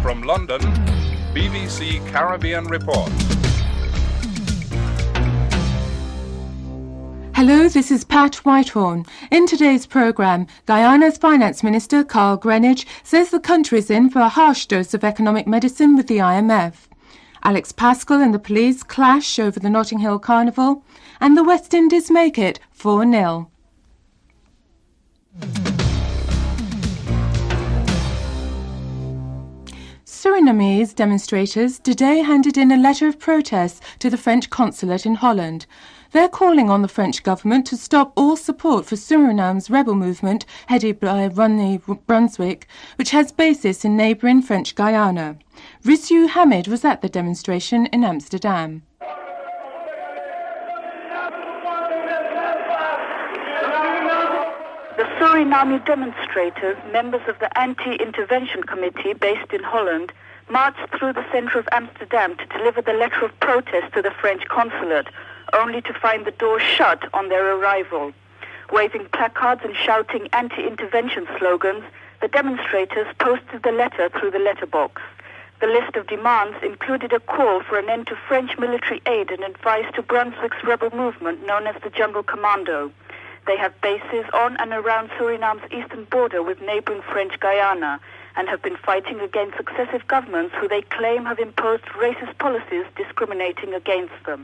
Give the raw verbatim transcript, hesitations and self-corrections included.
From London, B B C Caribbean Report. Hello, this is Pat Whitehorn. In today's programme, Guyana's Finance Minister Carl Greenidge says the country is in for a harsh dose of economic medicine with the I M F. Alex Pascal and the police clash over the Notting Hill Carnival, and the West Indies make it four nil. Surinamese demonstrators today handed in a letter of protest to the French consulate in Holland. They're calling on the French government to stop all support for Suriname's rebel movement headed by Ronnie Brunswick, which has basis in neighbouring French Guyana. Rizu Hamid was at the demonstration in Amsterdam. The Suriname demonstrators, members of the Anti-Intervention Committee based in Holland, marched through the centre of Amsterdam to deliver the letter of protest to the French consulate, only to find the doors shut on their arrival. Waving placards and shouting anti-intervention slogans, the demonstrators posted the letter through the letterbox. The list of demands included a call for an end to French military aid and advice to Brunswick's rebel movement known as the Jungle Commando. They have bases on and around Suriname's eastern border with neighbouring French Guyana and have been fighting against successive governments who they claim have imposed racist policies discriminating against them.